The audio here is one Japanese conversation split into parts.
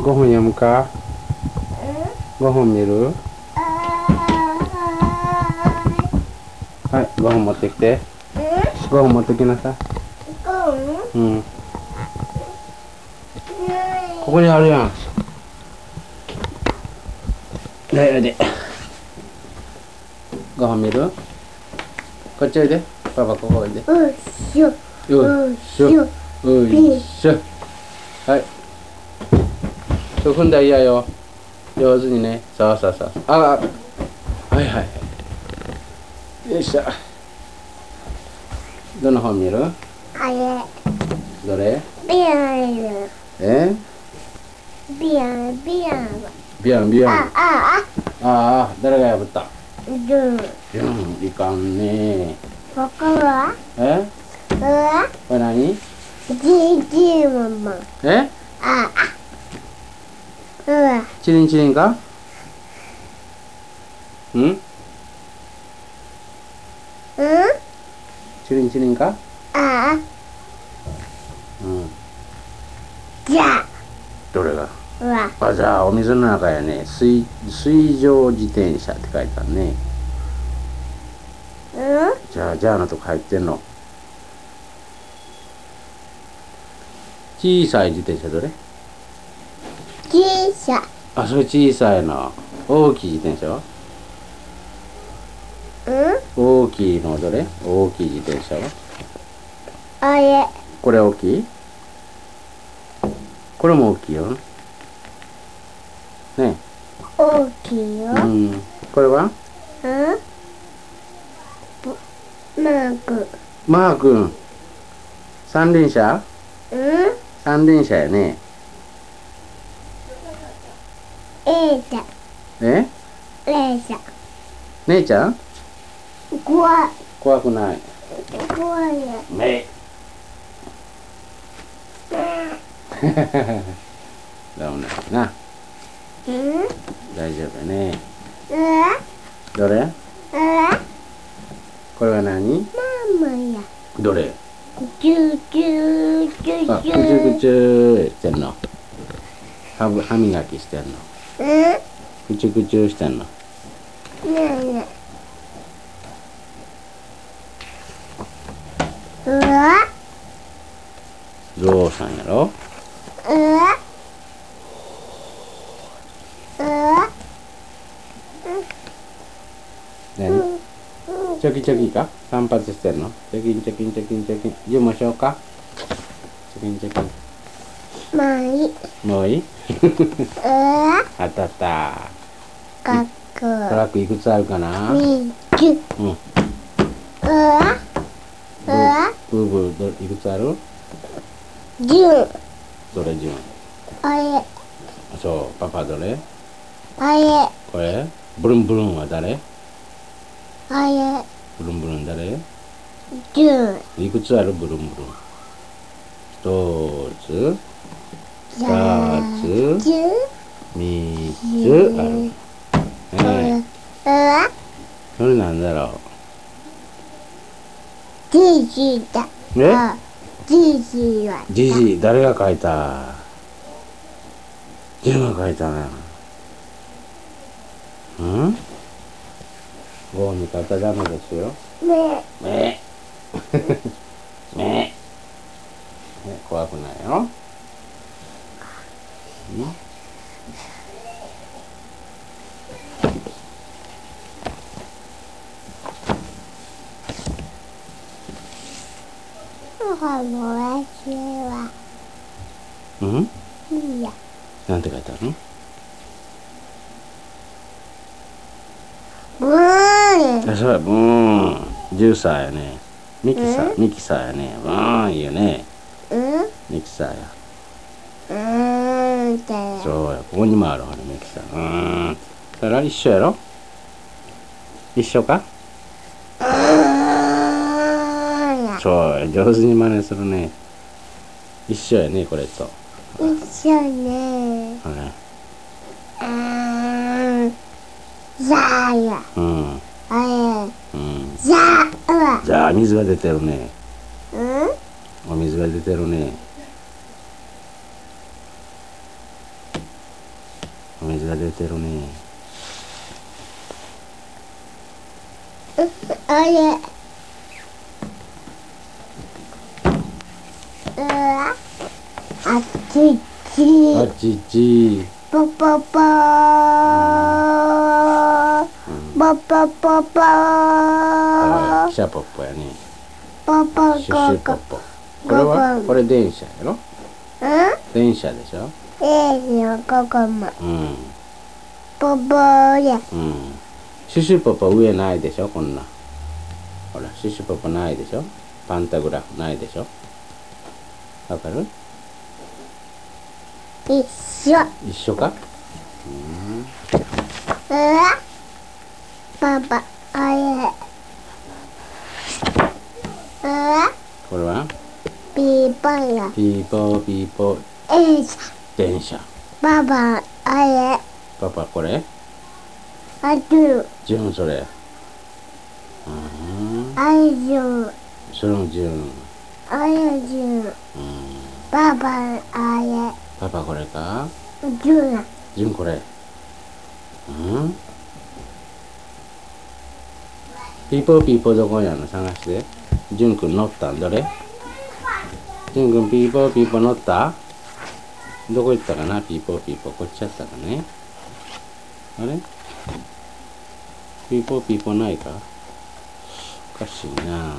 5分読むか？ 5 分見る？はい、5分持ってきて。5分持ってきなさい。うん。ここにあるやん。で。5分見る？こっちおいで。パパここおいで。よいしょ。はい。踏んだら嫌よ。上手にね。そう。はい。よいしょ。どの本見る？あれ。どれ？ビアン。ビアン。誰が破った？いかんね。ここは？これ何？ママ。チリンか？チリンか？じゃあ。どれが？じゃあお水の中やね。水上自転車って書いてあるね。じゃあのとこ入ってんの。小さい自転車どれ？小さい。それ小さいの。大きい自転車は？大きいのどれ？大きい自転車は？これ大きい？これも大きいよ。ね。大きいよ。これは？マー君。三輪車？三輪車やね。姉ちゃん？怖くない。ね。ダメだな。大丈夫やね。どれ？これは何？どれ？ぐちゅぐちゅしてんの。歯磨きしてんの。ぐちゅぐちゅしてんの。ゾウさんやろ？チョキチョキか？散髪してんの？チョキン。言いましょうか？チョキン。もういい？あった。トラックいくつあるかな？ブーいくつある？10。どれ10？そう、パパどれ？これ？ブルンは誰？ブルン誰？10。いくつある？ブルン。1つ、2つ、3つある。それなんだろう？ジジイ誰が書いた？ジムが書いたな。ゴーに書いたらダメですよ。怖くないよ。なんて書いてあるの？そうや、ブーン。ジューサーやね。ミキサーやね。ブーンいいよね。ミキサーや。そうや、ここにもあるほら、ミキサー。だから一緒やろ？一緒か？そうや、上手に真似するね。一緒やね、これと。一緒ね。じゃあ水が出てるね。お水が出てるね。 お水が出てるね。 あれ。あっちち。 あちち。 ポポポー。ポポポポー。 汽車ポッポやね。 ポポシュシュポッポ。これはこれ電車やろ。電車でしょ。 ここも。ポポや。 シュシュポッポ上ないでしょ、こんな。ほら、シュシュポッポないでしょ。パンタグラフないでしょ。わかる？ 一緒。 一緒か？ パパ、あれ。 これはピーポーや。 ピーポーピーポー。電車。 パパ、あれ。 パパこれ？ ある。 ジュンそれ。 ある。 それもジュン。 ある。パパ、あれ。 パパこれか？ ジュン。 ジュンこれ。ピーポーピーポーどこやの探して。ジュンくん乗ったんどれ？ジュンくんピーポーピーポー乗った？どこ行ったかな？ピーポーピーポーこっちやったかね。あれ？ピーポーピーポーないか？おかしいな。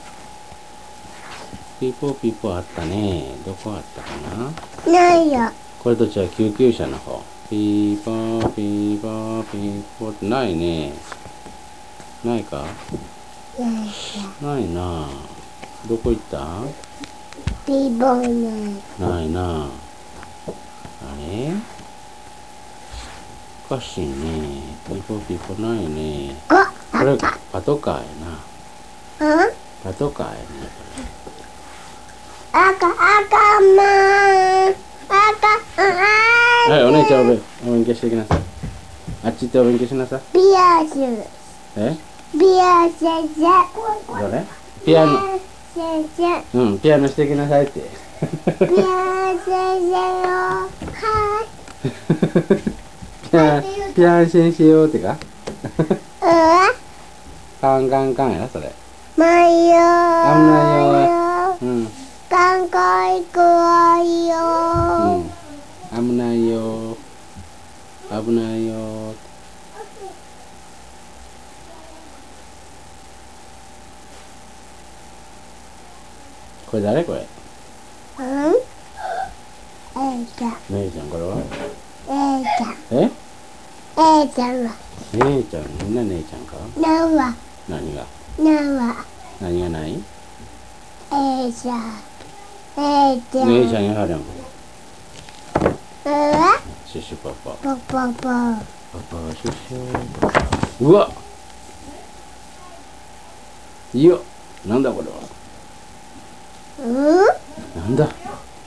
ピーポーピーポーあったね。どこあったかな？ ないよ。 これどっちは救急車の方。ピーポーピーポーピーポーってないね。ないか？ないな。どこ行った？ ピーポーない。 ないな。あれ？おかしいね。ピーポーピーポーないね。これパトカーやな。パトカーやね。 赤まー。 はい、お姉ちゃんお勉強してきなさい。あっち行ってお勉強しなさい。 ピアス。 え？ ピアス先生。 どれ？ピアノ。 先生。 ピアノしてきなさいって。 ピアス先生よ。はい。 ピアノ先生よってか？カンカンカンやそれ。 マイヨ。 危ないよ。 カンカン行くわよ。 危ないよ。危ないよ。これ誰これ？ ちゃん。 姉ちゃんこれは？ ちゃん。 え？ ちゃんは。 姉ちゃん、みんな姉ちゃんか？ なんは。 何が？ なんは。 何がない？ ちゃん。ちゃん。 姉ちゃんやはりん。シュシュパパ。 パパ。 パパシュシュ。うわ。いや、なんだこれは。なんだ。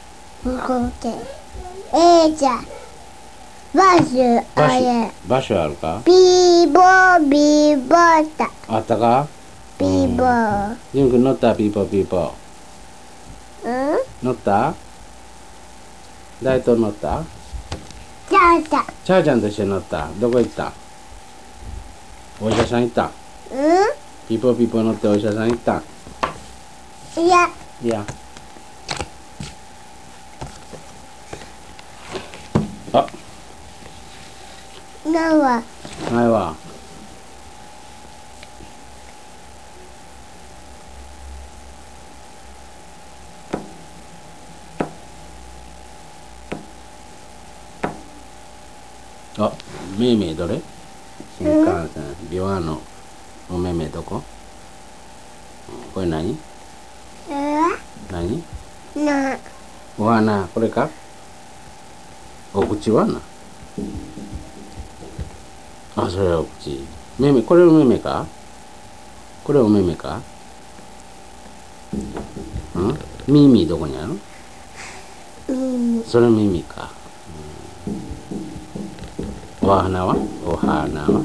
ちゃん。バスあれ。 場所あるか？ ビーボービーボーだ。 あったか？ ビーボー。 ジュン君乗ったピーポーピーポー。乗った？大東乗った？ ちゃんちゃん。 チャーちゃんと一緒に乗った？どこ行った？お医者さん行った？ピーポーピーポー乗ってお医者さん行った？ いや。 いや。あ。 なんは。 ないわ。あ、めいめいどれ？新幹線、ビワのおめめどこ？これ何？何？お花、これか？お口はな。あ、それはお口。めめ、これおめめか？これおめめか？耳どこにある？それ耳か。お花は？お花は？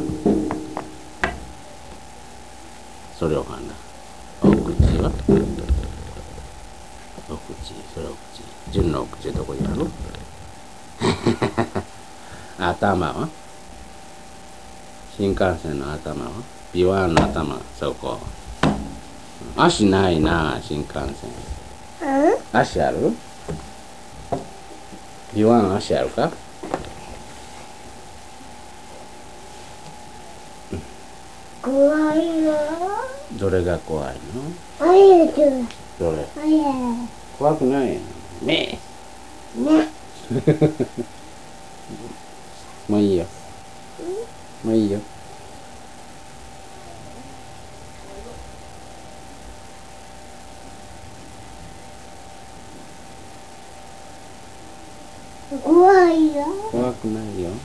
それお花。お口は？お口、それお口。純のお口どこにある？ 頭は新幹線の頭はビワンの頭、そこ。足ないな、新幹線。足ある？ビワン足あるか？ 怖いよ。 どれが怖いの？どれ？怖くないよ。ねえ。もういいよ。もういいよ。 怖いよ。 怖くないよ。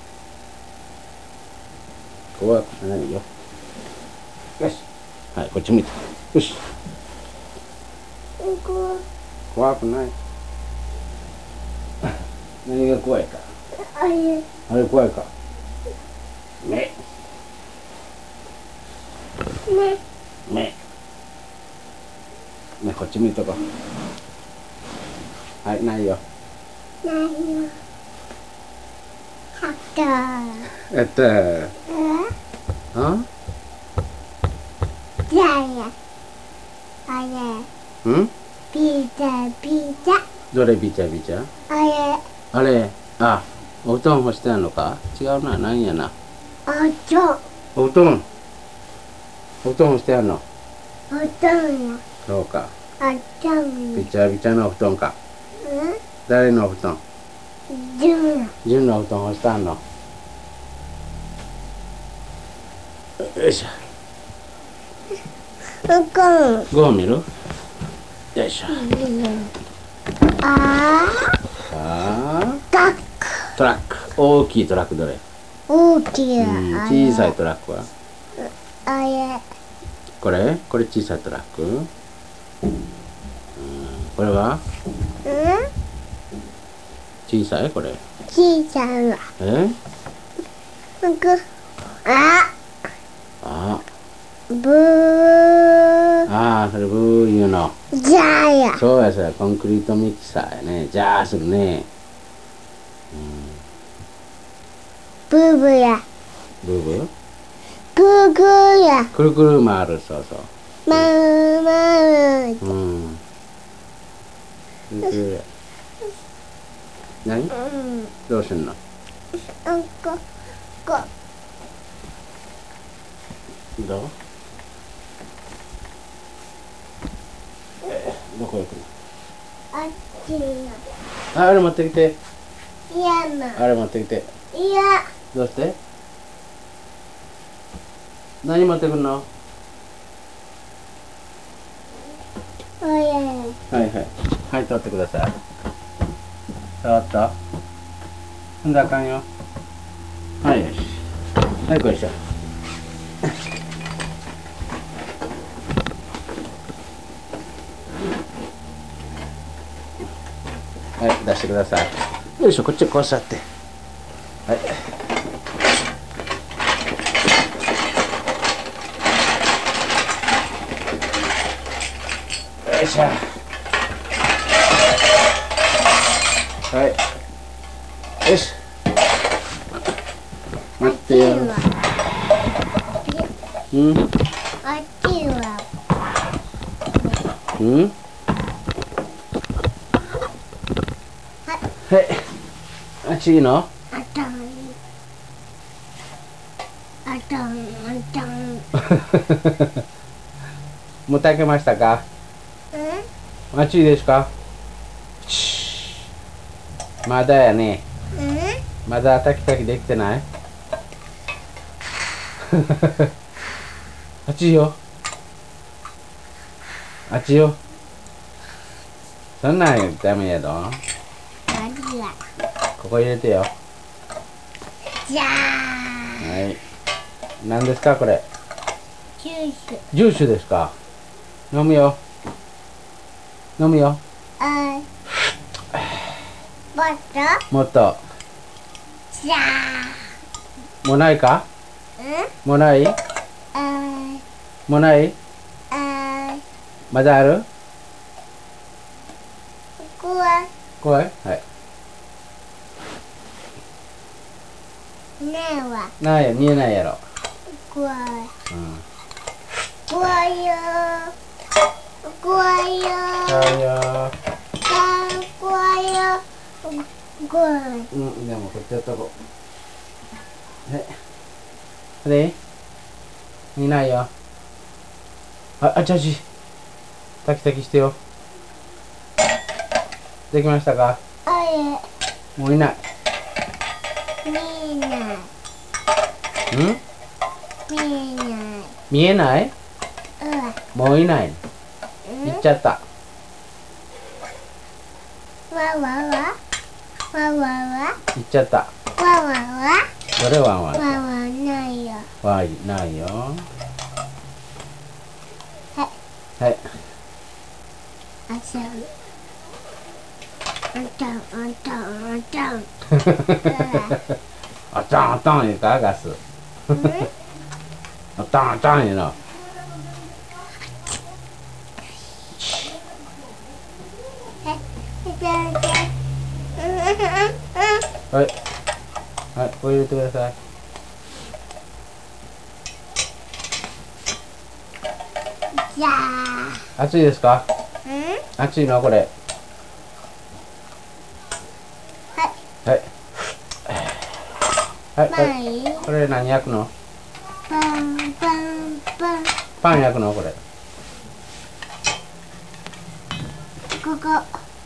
怖くないよ。よし。はい、こっち向いて。よし。怖くない。何が怖いか。あれ怖いか。目。目。ね、こっち向いとこう。はい、ないよ。 ないよ。はった。 やったー。あ？ じゃあや。あれ。 ん？ ピザピザ。 どれビチャビチャ？ あれ。 あれ、あ、お布団干してんのか？違うな、なんやな。お布団干してんの？ お布団や。 そうか。 お布団ビチャビチャのお布団か。誰のお布団？純のお布団干したんの？よいしょ。ご飯見る？よいしょ。トラック。大きいトラックどれ？ 大きい。 小さいトラックは？ あれ。 これ小さいトラック？これは？小さいこれ？ 小さいわ。ブー。 それブー言うの。 じゃあや。 そうや、それコンクリートミキサーやね。じゃあするね。 ブーブーや。 ブーブー？ グーグーや。 くるくる回る、そうそう。 まるまる。 くるくるや。何？どうすんの？どう？どこ行くの？ あっちの。 あれ持ってきて。 嫌な。 あれ持ってきて。 いや。 どうして？何持ってくんの？はいはい。はい、取ってください。触った？踏んだらあかんよ。はい、よし。はい、こいしょ。はい、出してください。よいしょ、こっちこう座って。はい。よいしょ。はい。よし。待ってよ。 あっちは。 はい。あっちいいの？もう炊けましたか？あっちいいですか？まだやね。まだ炊きできてない？あっちよ。あっちよ。そんなんダメやど。ここ入れてよ。 じゃあ。 はい。何ですかこれ？ジュースですか？飲むよ。飲むよ。もっと。 じゃあ。 もうないか？もうない？もうない？まだある？怖い？はい。 ないよ、見えないやろ。 怖い。 うん。 怖いよ。怖いよ。 怖いよ。 怖いよ。怖い。 うん、でもこっちやっとこう。で、いないよ。あちゃち。タキタキしてよ。できましたか？もういない。 見えない。見えない。 見えない？もういない。行っちゃった。 わわわ。わわわ。 行っちゃった。 わわわ。 どれワンワン？ わわないよ。 わいないよ。はい。 あちゃん。あちゃん、あちゃん、あちゃん。 あちゃんあちゃん言うかガス。あちゃんあちゃん言うの。はい。はい、これ入れてください。 じゃあ。 熱いですか？熱いのこれ。はい。はい。はい。これ何焼くの？ パンパンパン。 パン焼くのこれ。 ここ。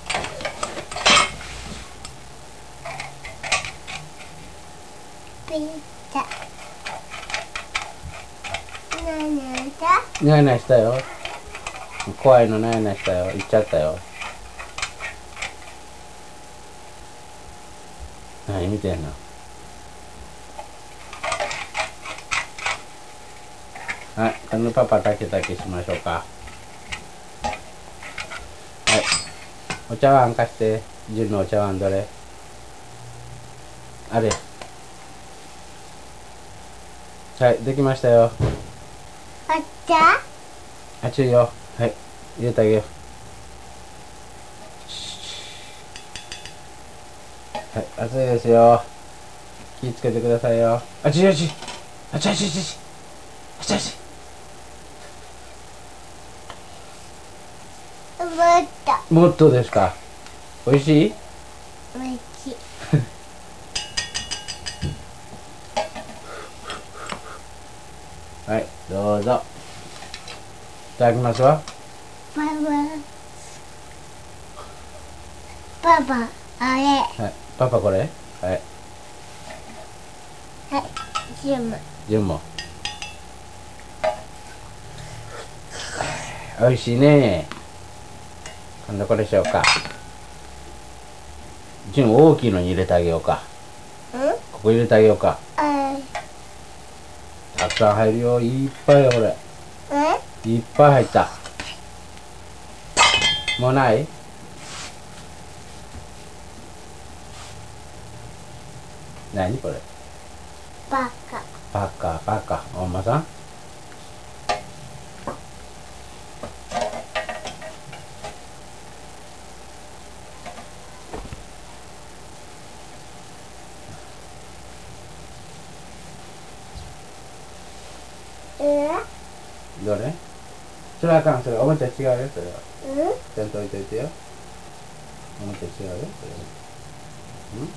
ピッタ。 なやなしたよ。怖いのなやなしたよ。行っちゃったよ。何見てんの？はい、このパパタケタケしましょうか。はい。お茶碗貸して。純のお茶碗どれ？あれ。はい、できましたよ。 あっちゃ？ 熱いよ。はい、入れてあげよう。はい、熱いですよ。気ぃつけてくださいよ。あちあち。あちあちあちあち。あちあち。もっとですか。美味しい？ 美味しい。 はい、どうぞ。いただきますわ。 パパ、あれ。 はい、パパこれ。はい。 はい、ジム。 ジュンも。美味しいね。今度これしようか。ジュン大きいのに入れてあげようか。ここ入れてあげようか。たくさん入るよ。いっぱいよこれ。いっぱい入った。もうない？何これ？ バカ。 パカパカ。おんまさん？どれ？それあかん。それおもちゃ違うよ。それは。ちゃんと置いといてよ。おもちゃ違うよ。それは。